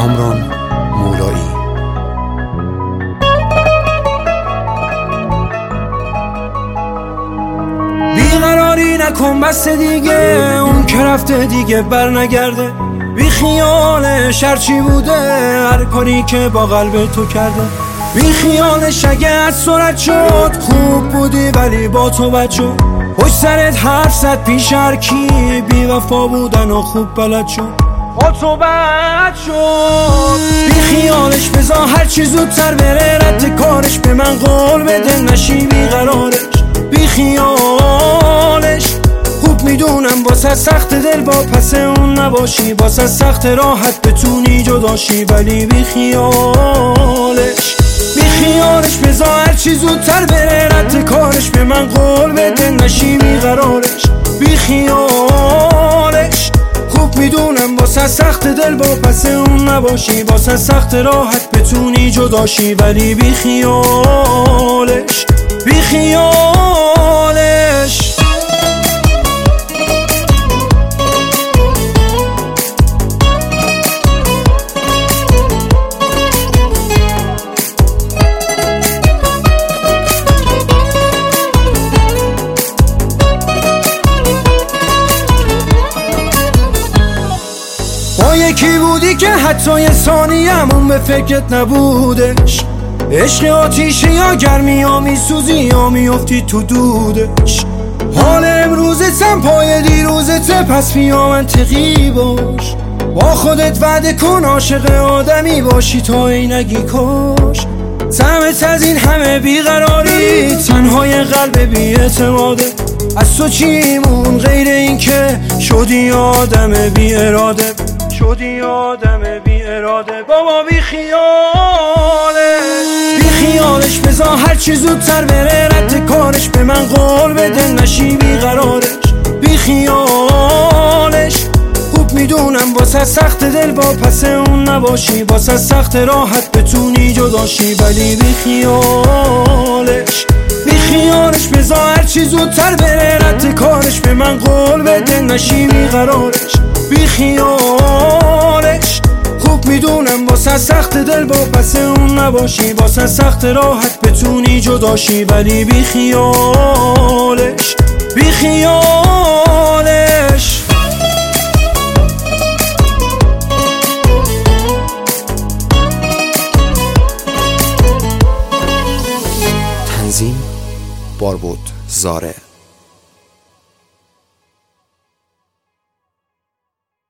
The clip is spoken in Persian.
کامران مولایی. بیقراری نکن بس دیگه، اون که رفته دیگه بر نگرده. بی خیالش هرچی بوده، هر کاری که با قلب تو کرده. بی خیالش اگه از سرعت شد، خوب بودی ولی با تو بد شد. پشت سرت حرف زد پیش هر کی، بی وفا بودن و خوب بلد شد. با تو بد شد. بی خیالش بذار هرچی زودتر بره، رد کارش به من قول بده، نشی بیقرارش. بی خیالش خوب میدونم واسه سخت دل با پس اون نباشی، واسه سخت راحت بتونی جداشی، ولی بی خیالش بذار هرچی زودتر بره، رد کارش به من قول بده، نشی بیقرارش. بی خیالش خوب میدونم واسه سخت دل با پس اون نباشی، واسه سخت راحت بتونی جداشی، ولی بی خیالش با یکی بودی که حتی یه ثانیه‌مون به فکرت نبودش. عشق آتیشه یا گرمی ها میسوزی یا میافتی تو دودش. حال امروزتم پای دیروزته، پس بیا منطقی باش. با خودت وعده کن عاشق آدمی باشی تا اینگی کاش. سمت از این همه بیقراری، تنهای قلب بی اعتماده. از تو چیمون غیر این که شدی آدم بی اراده، شدی آدم بی اراده. بابا بی خیالش بذار هرچی زودتر بره، رد کارش به من قول بده، نشی بیقرارش. بی خیالش خوب میدونم واسه سخت دل با پس اون نباشی، واسه سخت راحت بتونی جداشی، ولی بی خیالش بذار هرچی زودتر بره، رد کارش به من قول بده، نشی بیقرارش. بی خیالش خوب میدونم واسه سخت دل با پس اون نباشی، واسه سخت راحت بتونی جداشی، ولی بی خیالش تنظیم باربود زاره.